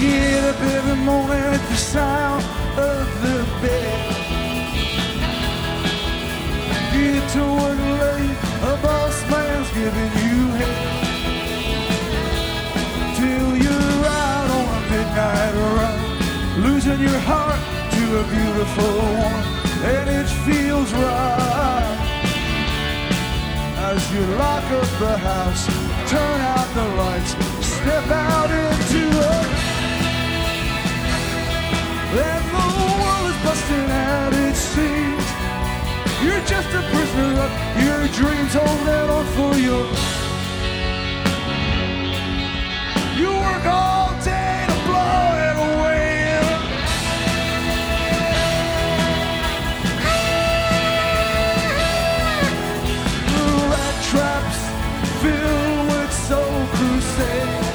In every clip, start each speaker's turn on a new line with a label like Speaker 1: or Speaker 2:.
Speaker 1: Get up every morning at the sound of the bell. Get to work late, a boss man's giving you hell. Till you're out on a midnight run, losing your heart to a beautiful one, and it feels right. As you lock up the house, turn out the lights, step out into a... And the world is busting at its seams. You're just a prisoner of your dreams, holding on for your... You work all day to blow it away. The rat traps filled with soul crusade.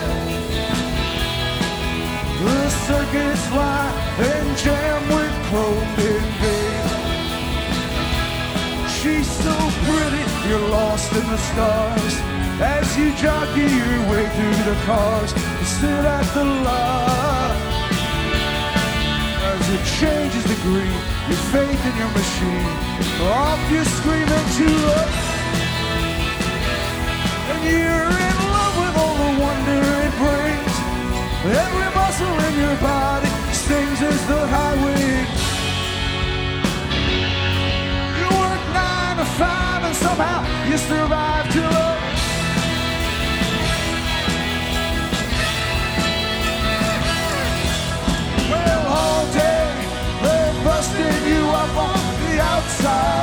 Speaker 1: The circus line and jam with clothing babe. She's so pretty, you're lost in the stars. As you jockey your way through the cars, you sit at the light. As it changes the green, your faith in your machine, off you scream into it. And you're in love with all the wonder it brings. Every muscle in your body sings as the highway. You work 9 to 5 and somehow you survive till well, all day they're busting you up on the outside.